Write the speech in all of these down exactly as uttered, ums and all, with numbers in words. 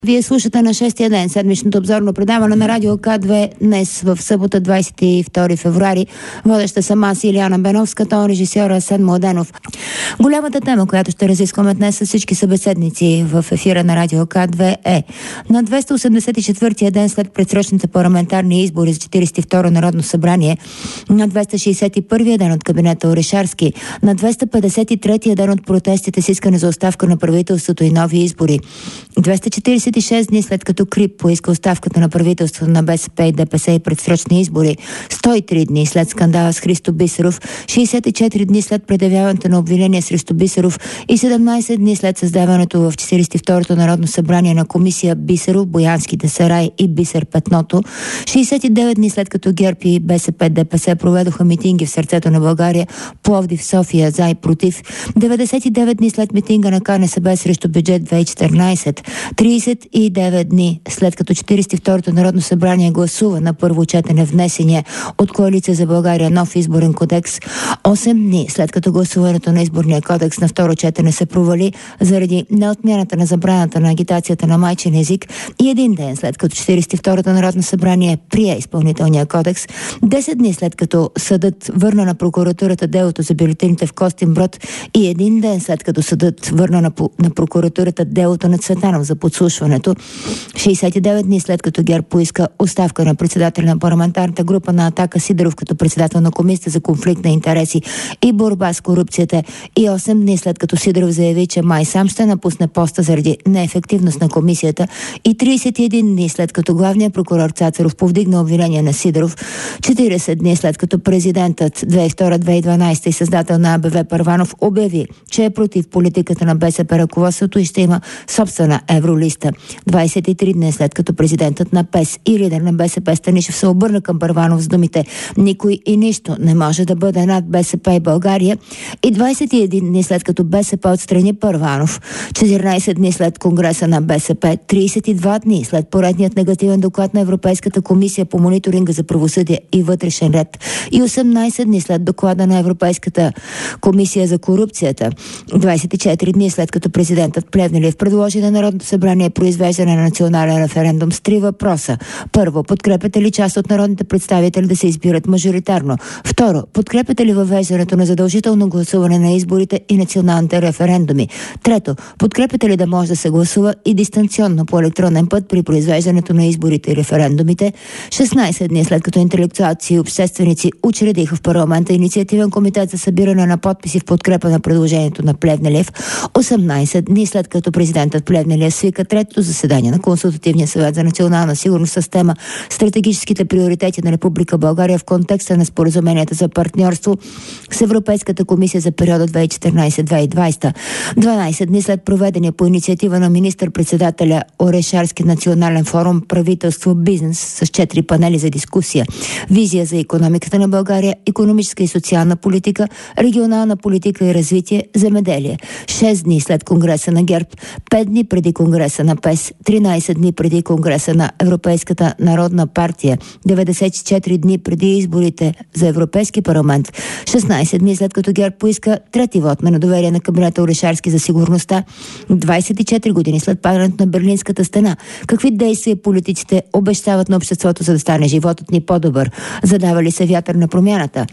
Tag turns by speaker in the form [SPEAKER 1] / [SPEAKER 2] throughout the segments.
[SPEAKER 1] Вие слушате на шестия ден седмичното обзорно предаване на Радио К две днес в събота, двадесет и втори февруари. Водеща съм аз, Илияна Беновска, тон режисьор Асен Младенов. Голямата тема, която ще разискваме днес с всички събеседници в ефира на Радио К две е на двеста осемдесет и четвъртия ден след предсрочните парламентарни избори за четиридесет и второ Народно събрание, на двеста шейсет и първия ден от кабинета Орешарски, на двеста петдесет и третия ден от протестите с искане за оставка на правителството и нови избори, двеста четиридесет и шест дни след като КРИБ поиска оставката на правителството на БСП и ДПС и предсрочни избори, сто и три дни след скандала с Христо Бисеров, шейсет и четири дни след предявяването на обвинение срещу Бисеров и седемнадесет дни след създаването в четиридесет и второто Народно събрание на комисия Бисеров, Боянските сарай и Бисер Петното, шейсет и девет дни след като ГЕРБ и БСП ДПС проведоха митинги в сърцето на България, Пловдив, София, за и против, деветдесет и девет дни след митинга на КНСБ срещу бюджет две хиляди и четиринадесет, тридесет и девет дни след като четиридесет и второто Народно събрание гласува на първо четене внесения от Коалиция за България нов изборен кодекс, осем дни след като гласуването на изборния кодекс на второ четене се провали заради неотмяната на забраната на агитацията на майчин език и един ден след като четиридесет и второто Народно събрание прие изпълнителния кодекс, десет дни след като съдът върна на прокуратурата делото за бюлетините в Костинброд и един ден след като съдът върна на, на прокуратурата делото на Цветанов за подслушването, шейсет и девет дни след като ГЕРБ поиска оставка на председателя на парламентарната група на Атака Сидеров като председател на комисията за конфликт на интереси и борба с корупцията и осем дни след като Сидеров заяви, че май сам ще напусне поста заради неефективност на комисията и тридесет и един дни след като главният прокурор Цацаров повдигна обвинение на Сидеров, четиридесет дни след като президентът две хиляди и втора - две хиляди и дванадесета и създател на АБВ Първанов обяви, че е против политиката на БСП ръководството и ще има собствена евролиста, двадесет и три дни след като президентът на ПЕС и лидер на БСП Станишев се обърна към Първанов с думите "Никой и нищо не може да бъде над БСП и България" и двадесет и един дни след като БСП отстрани Първанов, четиринадесет дни след Конгреса на БСП, тридесет и два дни след поредният негативен доклад на Европейската комисия по мониторинга за правосъдие и вътрешен ред и осемнадесет дни след доклада на Европейската комисия за корупцията, двадесет и четири дни след като президентът Плевнелиев предложи на Народното събрание произвеждане на национален референдум с три въпроса. Първо, подкрепяте ли част от народните представители да се избират мажоритарно? Второ, подкрепяте ли въвеждането на задължително гласуване на изборите и националните референдуми? Трето, подкрепяте ли да може да се гласува и дистанционно по електронен път при произвеждането на изборите и референдумите? шестнадесет дни след като интелектуалци и общественици учредиха в парламента инициативен комитет за събиране на подписи в подкрепа на предложението на Плевнелиев, осемнадесет дни след като президентът Плевнелиев свика третото заседание на Консултативния съвет за национална сигурност с тема "Стратегическите приоритети на Република България в контекста на споразуменията за партньорство с Европейската комисия за периода две хиляди и четиринадесета - две хиляди и двадесета. дванадесет дни след проведения по инициатива на министър-председателя Орешарски национален форум "Правителство бизнес" с четири панели за дискусия: визия за икономиката на България, икономическа и социална политика, регионална политика и развитие, земеделие. шест дни след Конгреса на ГЕРБ, пет дни преди Конгреса на ПЕС, тринадесет дни преди Конгреса на Европейската народна партия, деветдесет и четири дни преди изборите за Европейски парламент, шестнадесет дни след като ГЕРБ поиска трети вод на недоверие на кабинета Орешарски за сигурността, двадесет и четири години след падането на Берлинската стена. Какви действия политиците обещават на обществото, за да стане животът ни по-добър? Задава ли се вятър на промяната?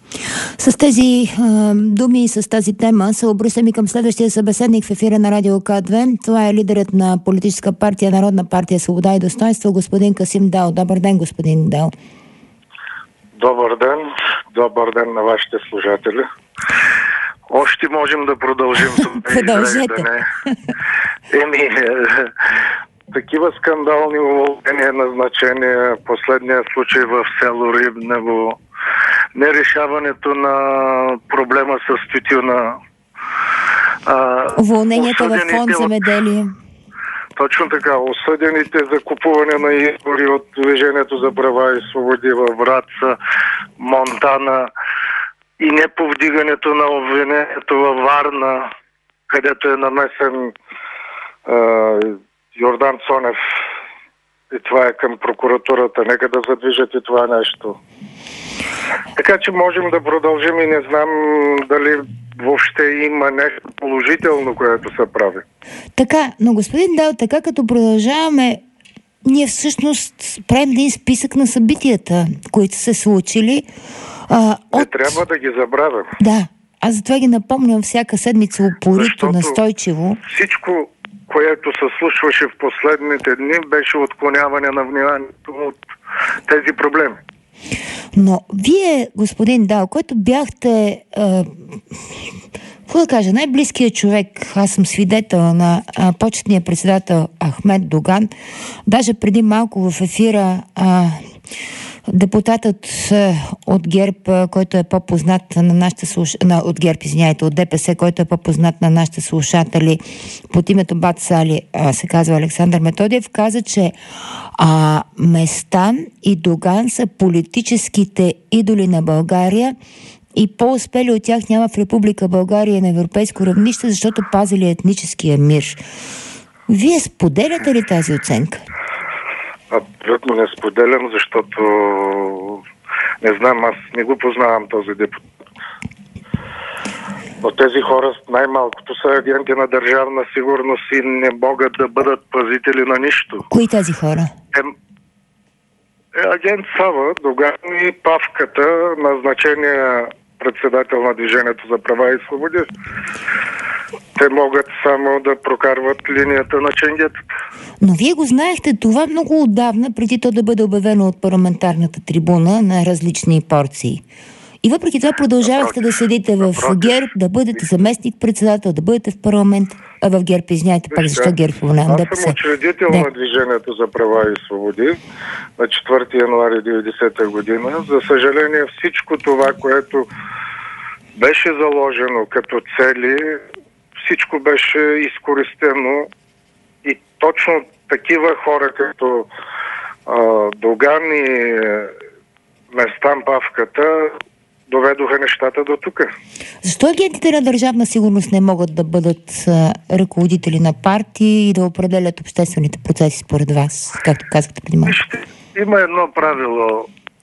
[SPEAKER 1] С тези а, думи и с тази тема се обръщам и към следващия събеседник в ефира на Радио К две. Това е лидерът на политическа партия Народна партия Свобода и достойнство, господин Касим Дал. Добър ден, господин Дал.
[SPEAKER 2] Добър ден. Добър ден на вашите слушатели. Още можем да продължим.
[SPEAKER 1] Продължете.
[SPEAKER 2] Еми, такива скандални уволнения, назначения, последния случай в село Рибново, нерешаването на проблема с тютюна.
[SPEAKER 1] Уволненията в фонд земеделие.
[SPEAKER 2] Точно така. Осъдените за купуване на избори от Движението за права и свободи във Враца, Монтана и неповдигането на обвинението във Варна, където е намесен е, Йордан Цонев. И това е към прокуратурата. Нека да задвижат и това нещо. Така че можем да продължим и не знам дали въобще има нещо положително, което се прави.
[SPEAKER 1] Така, но господин Дал, така като продължаваме, ние всъщност правим един списък на събитията, които са се случили. А,
[SPEAKER 2] Не
[SPEAKER 1] от...
[SPEAKER 2] трябва да ги забравям.
[SPEAKER 1] Да, аз затова ги напомням всяка седмица упорито,
[SPEAKER 2] Защото
[SPEAKER 1] настойчиво.
[SPEAKER 2] Всичко, което се случваше в последните дни, беше отклоняване на вниманието от тези проблеми.
[SPEAKER 1] Но вие, господин Дал, който бяхте, какво да кажа, най-близкият човек, аз съм свидетел на а, почетния председател Ахмед Доган, даже преди малко в ефира а, депутатът а, от ГЕРБ, който е по-познат на нашите слушатели, от ГЕРБ, извиняйте, от ДПС, който е по-познат на нашите слушатели под името Бат Сали, а, се казва Александър Методиев, каза, че а, Местан и Доган са политическите идоли на България и по-успели от тях няма в Република България на европейско равнище, защото пазили етническия мир. Вие споделяте ли тази оценка?
[SPEAKER 2] Абсолютно не споделям, защото не знам, аз не го познавам този депутат. Но тези хора най-малкото са агенти на държавна сигурност и не могат да бъдат пазители на нищо.
[SPEAKER 1] Кои тези хора?
[SPEAKER 2] Е, е агент Сава, Доган и Павката, назначения председател на Движението за права и свободи. Те могат само да прокарват линията на ченгетата.
[SPEAKER 1] Но вие го знаехте това много отдавна, преди то да бъде обявено от парламентарната трибуна на различни порции. И въпреки това продължавахте да седите в ГЕРБ, да бъдете заместник-председател, да бъдете в парламент, а в ГЕРБ, извиняйте пак, защо ГЕРБ споменавам ДПС.
[SPEAKER 2] Аз съм учредител на Движението за права и свободи на четвърти януари деветдесета година. За съжаление, всичко това, което беше заложено като цели, всичко беше изкористено и точно такива хора като а, Доган и Местан Павката доведоха нещата до тук.
[SPEAKER 1] Защо агентите на държавна сигурност не могат да бъдат а, ръководители на партии и да определят обществените процеси според вас, както казахте преди малко?
[SPEAKER 2] Вижте, има едно правило.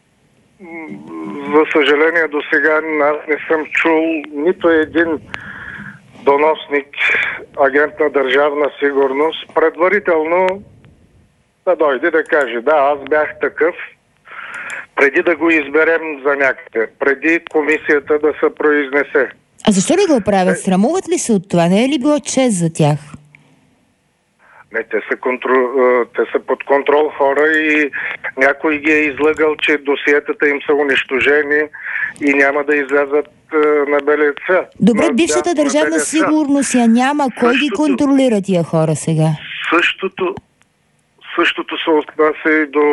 [SPEAKER 2] За съжаление, до сега аз не съм чул нито един доносник, агент на държавна сигурност, предварително да дойде да каже: да, аз бях такъв, преди да го изберем за някъде, преди комисията да се произнесе.
[SPEAKER 1] А защо ли го правят? Срамуват ли се от това? Не е ли било чест за тях?
[SPEAKER 2] Не, те са, контр... те са под контрол хора и някой ги е излъгал, че досиетата им са унищожени и няма да излязат на белия цвят.
[SPEAKER 1] Добре, бившата държавна сигурност я няма. Кой същото... ги контролира тия хора сега?
[SPEAKER 2] Същото, същото се отнася и до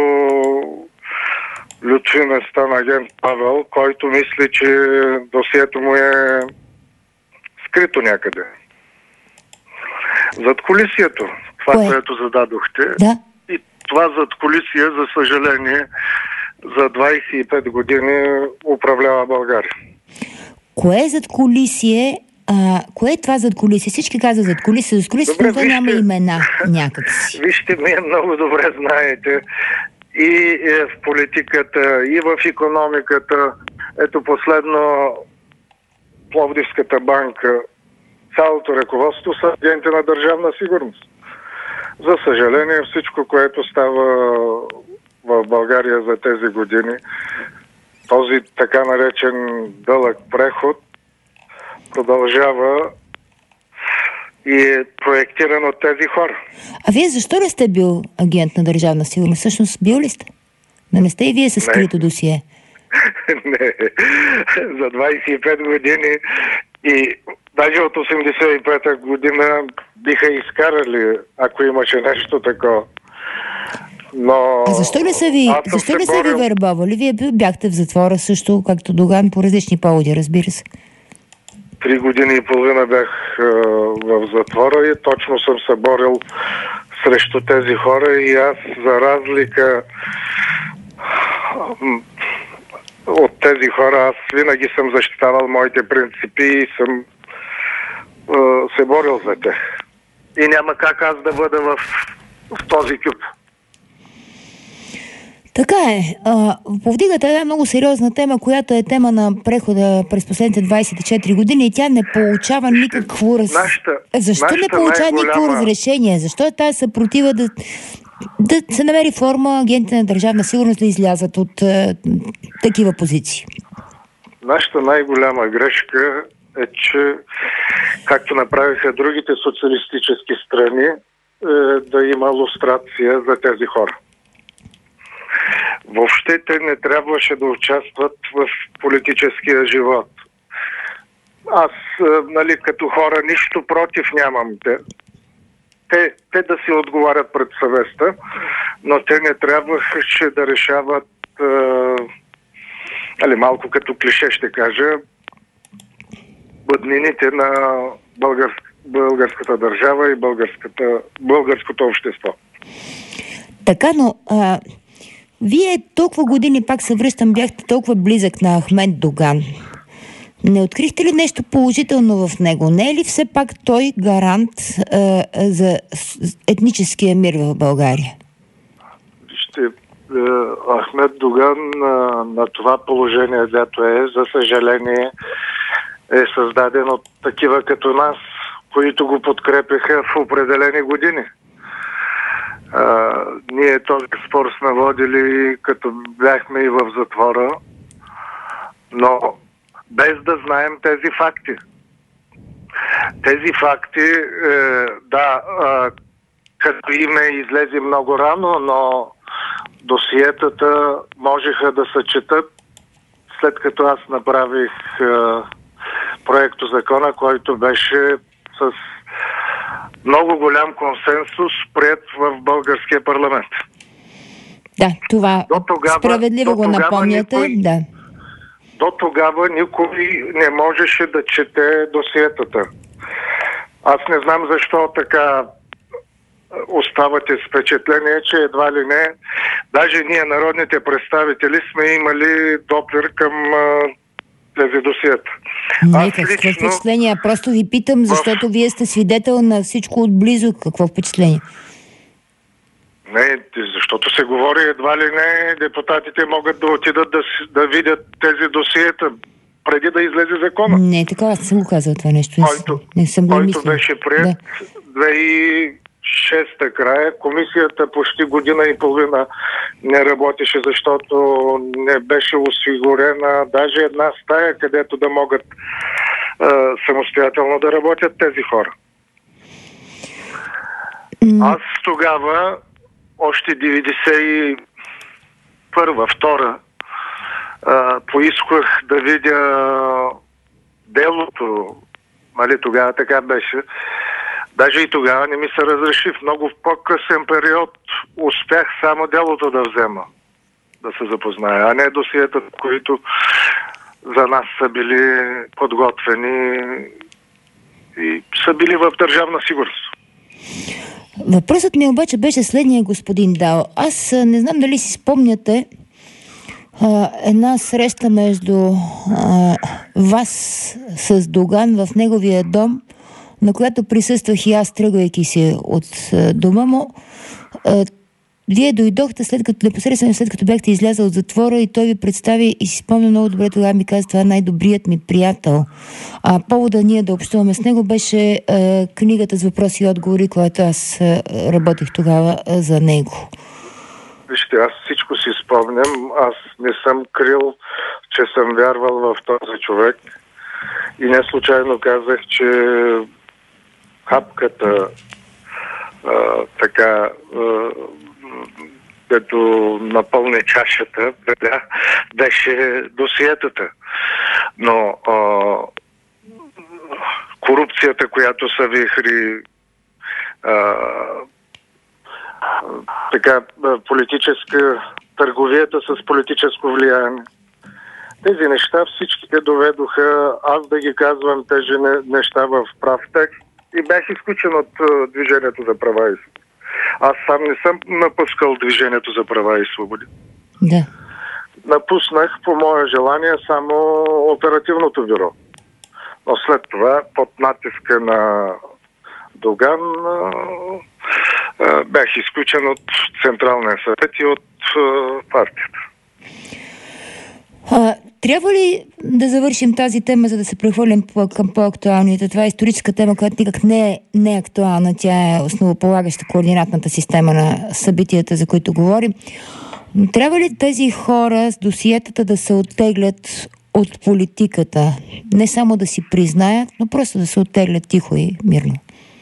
[SPEAKER 2] Лютви Местан, агент Павел, който мисли, че досието му е скрито някъде. Задкулисието, това, Кое? което зададохте.
[SPEAKER 1] Да.
[SPEAKER 2] И това задкулисие, за съжаление, за двадесет и пет години управлява България.
[SPEAKER 1] Кое е задкулисие? А, кое е това задкулисие? Всички казват задкулисие, задкулисие, но това няма имена някакси.
[SPEAKER 2] Вижте, вие много добре знаете и в политиката, и в икономиката. Ето последно Пловдивската банка, цялото ръководство са агенти на държавна сигурност. За съжаление, всичко, което става в България за тези години, този така наречен дълъг преход, продължава и е проектиран от тези хора.
[SPEAKER 1] А вие защо не сте бил агент на държавна сигурност? Всъщност бил ли сте? Да не сте и вие със скрито досие?
[SPEAKER 2] Не. За двадесет и пет години и даже от осемдесет и пета година биха изкарали, ако имаше нещо такова. Но...
[SPEAKER 1] А защо не са ви, защо не са ви вербовали? Вие бяхте в затвора също, както Доган, по различни поводи, разбира се.
[SPEAKER 2] Три години и половина бях е, в затвора и точно съм се борил срещу тези хора и аз, за разлика от тези хора, аз винаги съм защитавал моите принципи и съм е, се борил за тях. И няма как аз да бъда в, в този кюп.
[SPEAKER 1] Така е. А, повдигате една много сериозна тема, която е тема на прехода през последните двайсет и четири години и тя не получава никакво раз...
[SPEAKER 2] Нашата,
[SPEAKER 1] Защо
[SPEAKER 2] нашата
[SPEAKER 1] не получава
[SPEAKER 2] най-голяма...
[SPEAKER 1] никакво разрешение? Защо е тази съпротива да, да се намери форма агентите на Държавна сигурност да излязат от а, такива позиции?
[SPEAKER 2] Нашата най-голяма грешка е, че както направиха другите социалистически страни, е, да има лустрация за тези хора. Въобще те не трябваше да участват в политическия живот. Аз, нали, като хора, нищо против нямам. Те, те, те да си отговарят пред съвестта, но те не трябваше да решават, е, нали, малко като клише ще кажа, бъднините на българск, българската държава и българската, българското общество.
[SPEAKER 1] Така, но а, вие толкова години, пак се връщам, бяхте толкова близък на Ахмед Доган. Не открихте ли нещо положително в него? Не е ли все пак той гарант а, за етническия мир в България?
[SPEAKER 2] Вижте, Ахмед Доган на, на това положение, дето е, за съжаление, е създаден от такива като нас, които го подкрепяха в определени години. А, ние този спор сме водили, като бяхме и в затвора, но без да знаем тези факти. Тези факти, е, да, е, като име излезе много рано, но досиетата можеха да се четат, след като аз направих е, проекто закона, който беше с много голям консенсус приет в българския парламент.
[SPEAKER 1] Да, това
[SPEAKER 2] до тогава,
[SPEAKER 1] справедливо
[SPEAKER 2] до
[SPEAKER 1] го напомняте.
[SPEAKER 2] Никой,
[SPEAKER 1] да.
[SPEAKER 2] До тогава никой не можеше да чете досиетата. Аз не знам защо така оставате с впечатление, че едва ли не, даже ние, народните представители, сме имали допир към а, тези досиета.
[SPEAKER 1] Не, какво лично... впечатление? Просто ви питам, защото в... вие сте свидетел на всичко отблизо. Какво впечатление?
[SPEAKER 2] Не, защото се говори едва ли не, депутатите могат да отидат да, да видят тези досиета преди да излезе закона.
[SPEAKER 1] Не, така аз съм го казал това нещо.
[SPEAKER 2] Който,
[SPEAKER 1] не съм го
[SPEAKER 2] който
[SPEAKER 1] мислил.
[SPEAKER 2] беше прият да. две хиляди и шеста края. Комисията почти година и половина не работеше, защото не беше осигурена даже една стая, където да могат а, самостоятелно да работят тези хора. Mm. Аз тогава още деветдесет и първа, втора, а, поисках да видя делото. Нали, тогава така беше. Даже и тогава не ми се разреши. В много по-късен период успях само делото да взема, да се запозная, а не досиета, които за нас са били подготвени и са били в Държавна сигурност.
[SPEAKER 1] Въпросът ми обаче беше следния, господин Дао. Аз не знам дали си спомняте а, една среща между а, вас с Доган в неговия дом, на която присъствах и аз, тръгвайки си от а, дома му. А, вие дойдохте след като, непосредствено след като бяхте излязъл от затвора и той ви представи и си спомня много добре, тогава ми каза, това е най-добрият ми приятел. А повода ние да общуваме с него беше е, книгата с въпроси и отговори, която аз е, работих тогава е, за него.
[SPEAKER 2] Вижте, аз всичко си спомням. Аз не съм крил, че съм вярвал в този човек и не случайно казах, че хапката а, така а, като напълни чашата, беше досиетата. Но а, корупцията, която са вихри, а, така, политическа търговията с политическо влияние, тези неща всичките доведоха аз да ги казвам тези неща в прав текст и бях изключен от Движението за права и свободи. Аз сам не съм напускал Движението за права и свободи.
[SPEAKER 1] Да.
[SPEAKER 2] Напуснах по мое желание само оперативното бюро. Но след това, под натиска на Доган, бях изключен от Централния съвет и от партията.
[SPEAKER 1] А, трябва ли да завършим тази тема, за да се прехвърлим към по-актуалните? Това е историческа тема, която никак не е, не е актуална. Тя е основополагаща координатната система на събитията, за които говорим. Но трябва ли тези хора с досиетата да се оттеглят от политиката? Не само да си признаят, но просто да се оттеглят тихо и мирно.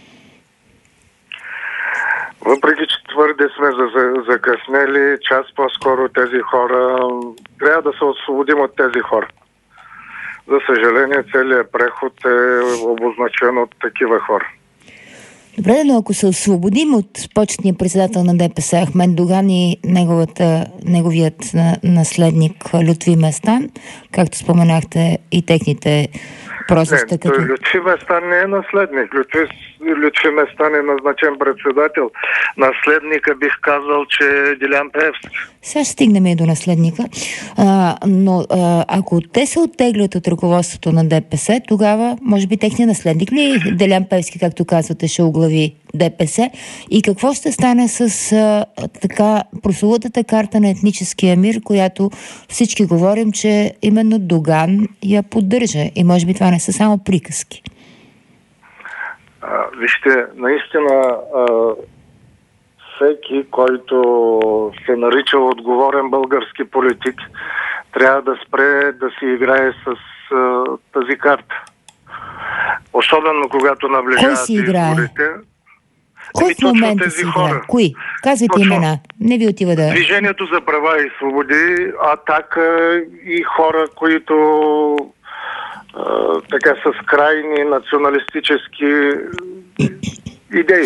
[SPEAKER 2] Въпреки че твърде сме закъснели, час по-скоро тези хора, трябва да се освободим от тези хора. За съжаление, целият преход е обозначен от такива хора.
[SPEAKER 1] Добре, но ако се освободим от почетния председател на ДПС Ахмед Доган и неговата, неговият наследник Лютви Местан, както споменахте, и техните просеста като...
[SPEAKER 2] Лютви Местан не е наследник. Лютви, Лютви Местан е назначен председател. Наследника бих казал, че е Делян Пеевски.
[SPEAKER 1] Сега ще стигнем и до наследника. А, но а, ако те се оттеглят от ръководството на ДПС, тогава може би техният наследник ли Делян Пеевски, както казвате, ще оглави ДПС? И какво ще стане с а, така прословутата карта на етническия мир, която всички говорим, че именно Доган я поддържа? И може би това не са само приказки.
[SPEAKER 2] А, вижте, наистина а, всеки, който се нарича отговорен български политик, трябва да спре да си играе с а, тази карта. Особено когато наближават изборите.
[SPEAKER 1] Кой в момента си играе? Кои? Казвайте имена. Не ви отива да...
[SPEAKER 2] Движението за права и свободи, Атака и хора, които а, така с крайни националистически идеи.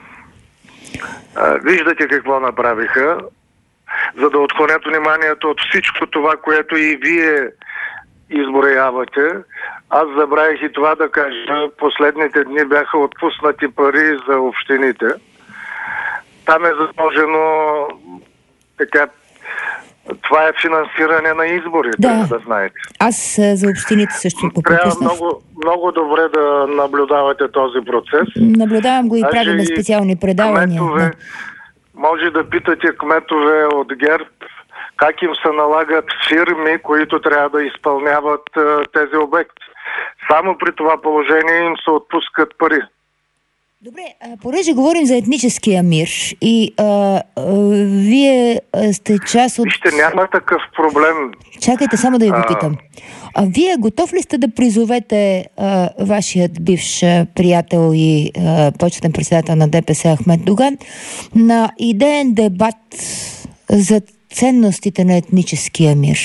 [SPEAKER 2] А, виждате какво направиха, за да отклонят вниманието от всичко това, което и вие изброявате. Аз забравих и това да кажа. Последните дни бяха отпуснати пари за общините. Там е заложено така. Това е финансиране на избори,
[SPEAKER 1] да,
[SPEAKER 2] трябва да знаете.
[SPEAKER 1] Аз за общините също го пропуснах.
[SPEAKER 2] Трябва много, много добре да наблюдавате този процес.
[SPEAKER 1] Наблюдавам го и правим специални предавания.
[SPEAKER 2] Кметове, да. Може да питате кметове от ГЕРБ как им се налагат фирми, които трябва да изпълняват а, тези обекти. Само при това положение им се отпускат пари.
[SPEAKER 1] Добре, а, понеже говорим за етническия мир и а, а, вие а, сте част от...
[SPEAKER 2] Вижте, няма такъв проблем.
[SPEAKER 1] Чакайте само да ви попитам. А вие готов ли сте да призовете а, вашият бивш приятел и а, почетен председател на ДПС Ахмед Доган на идеен дебат за ценностите на етническия мир?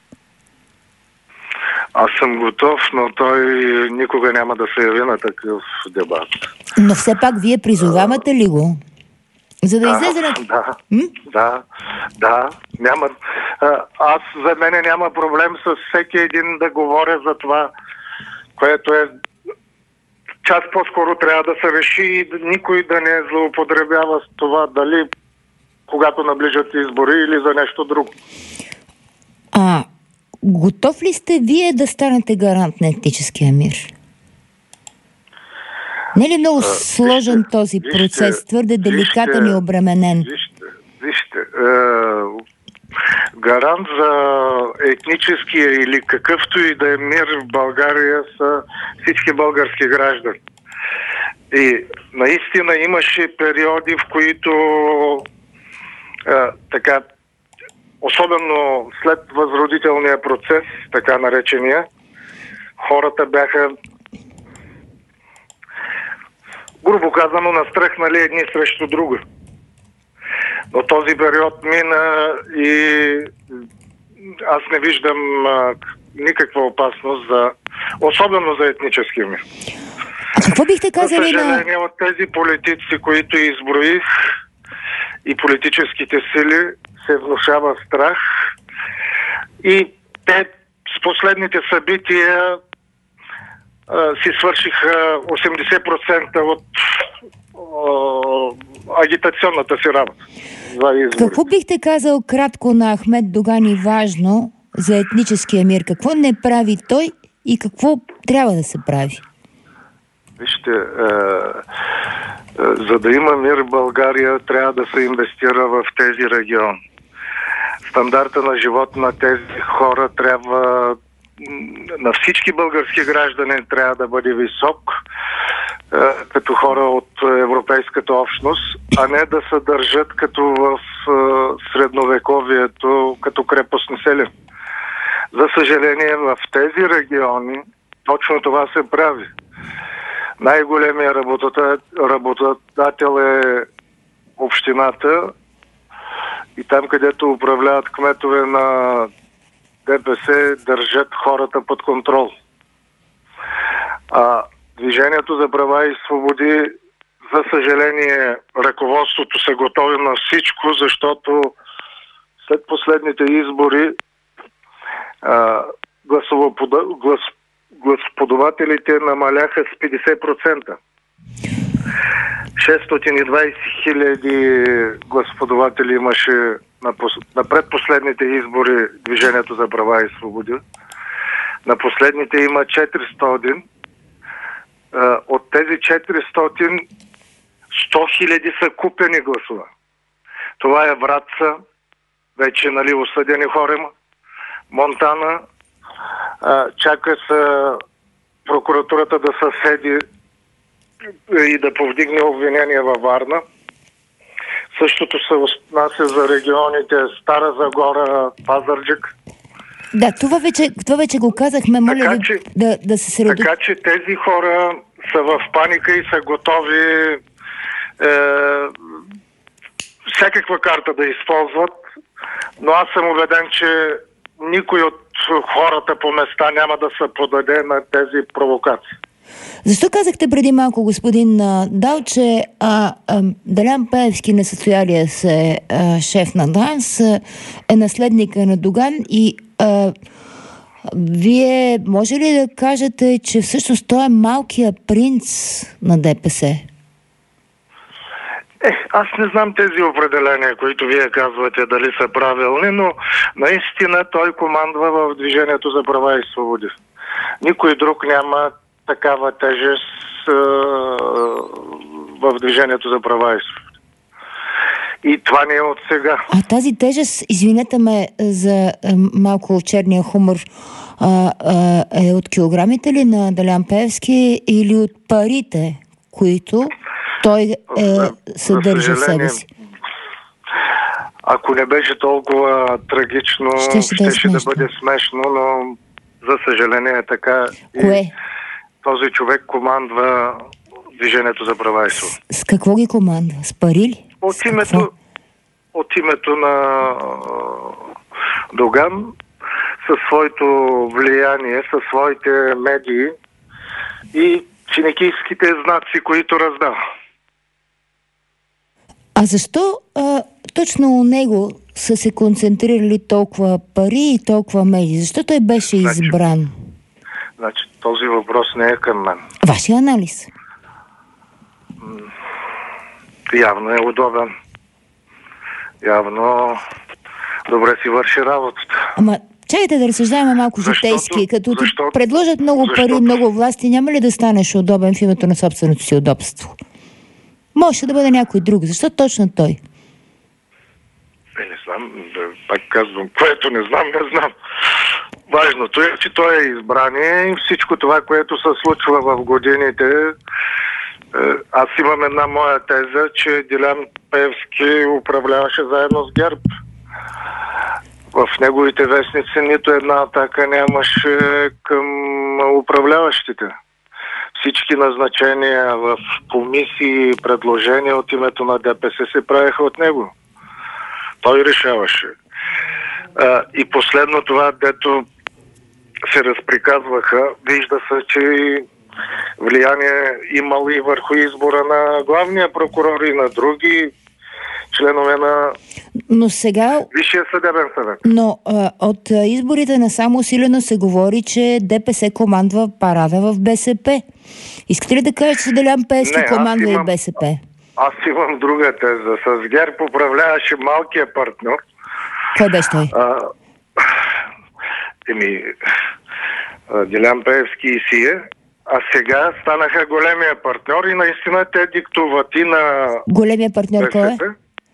[SPEAKER 2] Аз съм готов, но той никога няма да се яви на такъв дебат.
[SPEAKER 1] Но все пак вие призовавате ли го? За да, да излезе на...
[SPEAKER 2] Да, М? да, да, няма... Аз за мене няма проблем с всеки един да говоря за това, което е... Час по-скоро трябва да се реши и никой да не злоупотребява с това, дали когато наближат избори или за нещо друго.
[SPEAKER 1] А, готов ли сте вие да станете гарант на етническия мир? Не е ли много а, сложен вижте, този процес, вижте, твърде деликатен вижте, и обременен?
[SPEAKER 2] Вижте, вижте е, гарант за етническия или какъвто и да е мир в България са всички български граждани. И наистина имаше периоди, в които е, така, особено след възродителния процес, така наречения, хората бяха, грубо казано, настръхнали едни срещу друга. Но този период мина и аз не виждам а, никаква опасност, за, особено за етническия мир.
[SPEAKER 1] А какво бихте казали на...
[SPEAKER 2] За съжаление, от тези политици, които изброих, и политическите сили, се внушава страх и те с последните събития а, си свършиха осемдесет процента от а, агитационната си работа за изборите.
[SPEAKER 1] Какво бихте казал кратко на Ахмед Доган и важно за етническия мир? Какво не прави той и какво трябва да се прави?
[SPEAKER 2] Вижте, е, За да има мир в България, трябва да се инвестира в тези региони. Стандарта на живот на тези хора трябва, на всички български граждани трябва да бъде висок, като хора от европейската общност, а не да се държат като в средновековието, като крепостни сели. За съжаление, в тези региони точно това се прави. Най-големият работодател е общината и там, където управляват кметове на ДПС, държат хората под контрол. А Движението за права и свободи, за съжаление, ръководството са готови на всичко, защото след последните избори а, гласовопода... глас... гласоподавателите намаляха с петдесет процента. шестстотин и двадесет хиляди гласоподаватели имаше на, пос... на предпоследните избори Движението за права и свободи. На последните има четиристотин. От тези четиристотин, сто хиляди са купени гласове. Това е Враца, вече, нали, осъдени хора има. Монтана, чака се прокуратурата да съседи и да повдигне обвинения във Варна. Същото се отнася за регионите Стара Загора, Пазарджик.
[SPEAKER 1] Да, това вече, това вече го казахме, моля
[SPEAKER 2] така,
[SPEAKER 1] ви
[SPEAKER 2] че,
[SPEAKER 1] да, да се средо...
[SPEAKER 2] Така че тези хора са в паника и са готови е, всякаква карта да използват, но аз съм убеден, че никой от хората по места няма да се подаде на тези провокации.
[SPEAKER 1] Защо казахте преди малко, господин Дал, че а, а, Делян Пеевски, несъстоялия се а, шеф на ДАНС, е наследника на Доган и а, вие може ли да кажете, че всъщност той е малкият принц на ДПС?
[SPEAKER 2] Е, аз не знам тези определения, които вие казвате дали са правилни, но наистина той командва в Движението за права и свободи. Никой друг няма такава тежест е, в Движението за права и свободи. И това не е от сега.
[SPEAKER 1] А тази тежест, извинете ме за е, малко черния хумор, а, а, е от килограмите ли на Делян Пеевски или от парите, които той е, съдържа в себе си?
[SPEAKER 2] Ако не беше толкова трагично,
[SPEAKER 1] щеше да,
[SPEAKER 2] щеше да бъде смешно, но за съжаление е така.
[SPEAKER 1] Кое?
[SPEAKER 2] И този човек командва Движението за права и свободи.
[SPEAKER 1] С, с какво ги командва? С пари ли?
[SPEAKER 2] От
[SPEAKER 1] с
[SPEAKER 2] името, от името на Доган, със своето влияние, със своите медии и финикийските знаци, които раздава.
[SPEAKER 1] А защо а, точно у него са се концентрирали толкова пари и толкова медии? Защо той беше
[SPEAKER 2] значи,
[SPEAKER 1] избран?
[SPEAKER 2] Значи, този въпрос не е към мен.
[SPEAKER 1] Вашия анализ?
[SPEAKER 2] Явно е удобен. Явно добре си върши работата.
[SPEAKER 1] Ама, чакайте да разсъждаваме малко житейски. Като ти защото, предложат много защото, пари, много власти, няма ли да станеш удобен в името на собственото си удобство? Може да бъде някой друг. Защо точно той?
[SPEAKER 2] Е, не знам. Пак казвам, което не знам, не знам. Важното е, че той е избрание и всичко това, което се случва в годините. Аз имам една моя теза, че Делян Пеевски управляваше заедно с ГЕРБ. В неговите вестници нито една атака нямаше към управляващите. Всички назначения в комисии и предложения от името на ДПС се правеха от него. Той решаваше. А, и последно това, дето се разприказваха, вижда се, че влияние имало и върху избора на главния прокурор и на други членове на
[SPEAKER 1] но сега...
[SPEAKER 2] Висшия съдебен съвет.
[SPEAKER 1] Но а, от а, изборите на само усилено се говори, че ДПС командва парада в БСП. Искате ли да кажете, че Делян Пеевски не, командва имам, и БСП?
[SPEAKER 2] Аз имам друга теза. С ГЕРБ управляваше малкия партньор.
[SPEAKER 1] Кой беше той? А,
[SPEAKER 2] еми, Делян Пеевски и Сие. А сега станаха големия партньор и наистина те диктуват и на
[SPEAKER 1] Големия партньор кой е?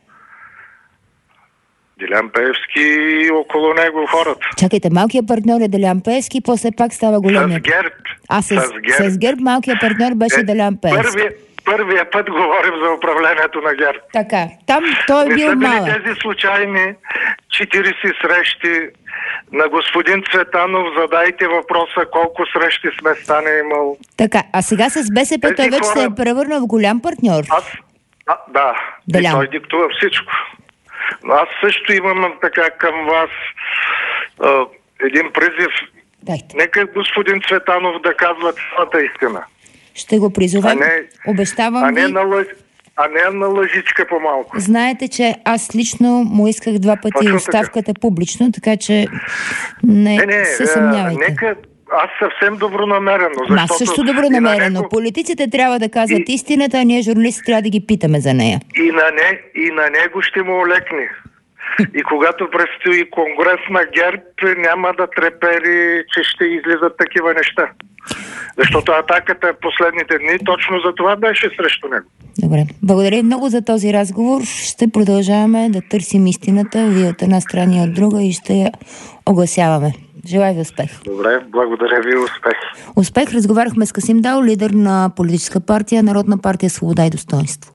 [SPEAKER 2] Делян Пеевски и около него хората.
[SPEAKER 1] Чакайте, малкият партньор е Делян Пеевски, после пак става големия.
[SPEAKER 2] С ГЕРБ.
[SPEAKER 1] А с, с, ГЕРБ. с ГЕРБ малкият партньор беше е, Делян Пеевски.
[SPEAKER 2] Първия, първия път говорим за управлението на ГЕРБ.
[SPEAKER 1] Така, там той е бил малък.
[SPEAKER 2] Не са били тези случайни четиридесет срещи на господин Цветанов, задайте въпроса колко срещи с Местан е имал.
[SPEAKER 1] Така, а сега с БСП тези той вече хора... се е превърнал в голям партньор.
[SPEAKER 2] Аз, а, да, и той диктува всичко. Но аз също имам така към вас а, един призив.
[SPEAKER 1] Дайте.
[SPEAKER 2] Нека господин Цветанов да казва цялата истина.
[SPEAKER 1] Ще го призовем. Не, обещавам
[SPEAKER 2] а не
[SPEAKER 1] ви.
[SPEAKER 2] На лъж... А не на лъжичка по-малко.
[SPEAKER 1] Знаете, че аз лично му исках два пъти Точно оставката така. Публично, така че не, не, не се съмнявайте.
[SPEAKER 2] Нека... Аз съвсем добронамерено.
[SPEAKER 1] Защото аз също добронамерено. Него... Политиците трябва да казват и... истината, а ние журналисти трябва да ги питаме за нея.
[SPEAKER 2] И на, не... и на него ще му олекне. И когато предстои конгрес на ГЕРБ, няма да трепери, че ще излизат такива неща. Защото атаката последните дни точно за това беше срещу него.
[SPEAKER 1] Добре. Благодаря много за този разговор. Ще продължаваме да търсим истината, вие от една страна и от друга, и ще я огласяваме. Желая ви успех.
[SPEAKER 2] Добре, благодаря ви, успех.
[SPEAKER 1] Успех. Разговаряхме с Касим Дал, лидер на политическа партия Народна партия Свобода и достоинство.